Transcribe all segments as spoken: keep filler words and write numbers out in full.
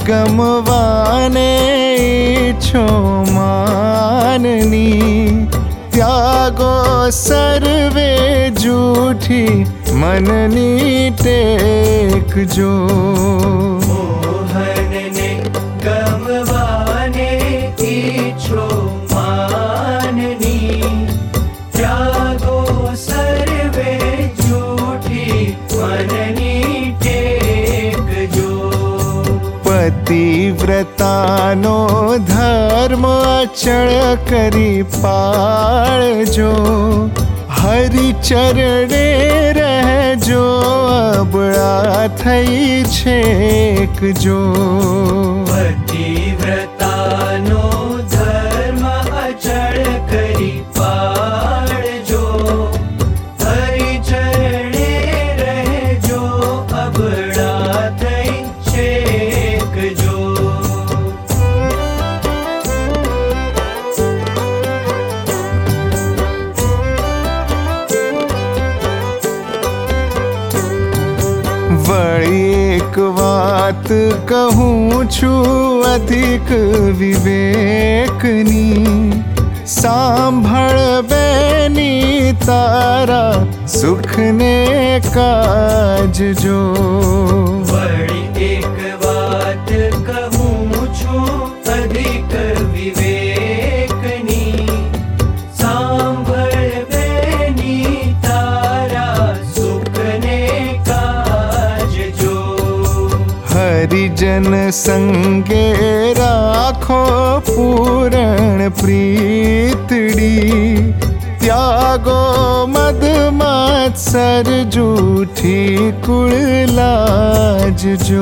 गमवाने ઈચ્છો માનની, ત્યાગો સર્વે જૂઠી મનની ટેકજો. મોહનને ગમવાને ઈચ્છો માનની, ત્યાગો સર્વે જૂઠી મનની ટેકજો. પતિવ્રતાનો ધર્મ અચળ કરી પાળજો, હરિચરણે રહેજો, અબળા થઈ છેકજો. પતિવ્રતાનો ધર્મ અચળ કરી પાળજો, હરિચરણે રહેજો, અબળા થઈ છેકજો. વળી એક વાત કહું છું અધિક વિવેકની, સાંભળ બેની તારા સુખને કાજજો. વળી એક વાત કહું છું અધિક વિવેકની, સાંભળ બેની તારા સુખને કાજજો. હરિજન સંગે રાખો પૂરણ પ્રીતડી, ત્યાગો મદ માત્સર જૂઠી કુળ લાજજો.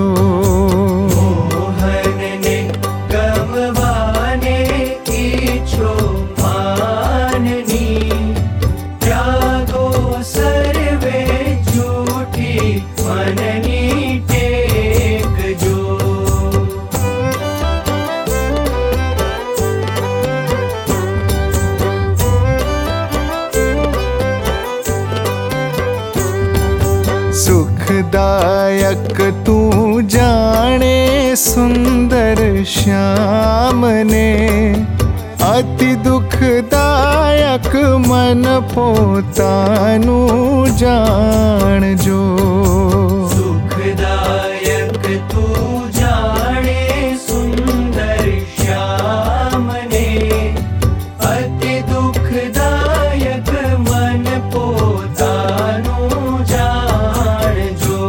મોહનને ગમવાને ઈચ્છો માનની, ત્યાગો સર્વે જૂઠી મનની ટેકજો. સુખદાયક તું જાણે સુંદર શ્યામને, અતિ દુઃખદાયક મન પોતાનું જાણજો. સુખદાયક તું જાણે સુંદર શ્યામને, અતિ દુઃખદાયક મન પોતાનું જાણજો.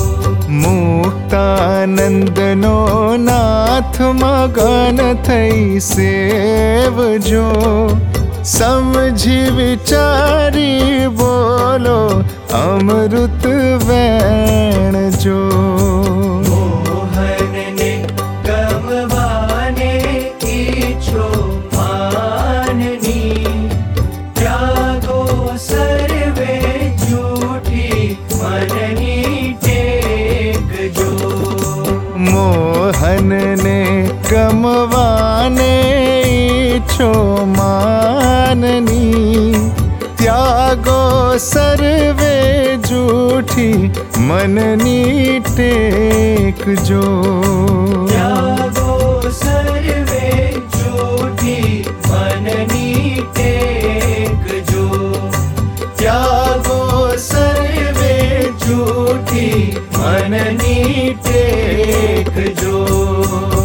મુક્તાનંદનો નાથ મગન થઈ સેવજો, સમજી વિચારી બોલો અમૃત વેણજો. મોહનને ગમવાને ઈચ્છો માનની, ત્યાગો સર્વે જૂઠી મનની ટેકજો. મોહનને ગમવાને ઈચ્છો માનની, ત્યાગો સર્વે જૂઠી મનની ટેકજો. ત્યાગો સર્વે જૂઠી મનની ટેકજો. ત્યાગો સર્વે જૂઠી મનની ટેકજો.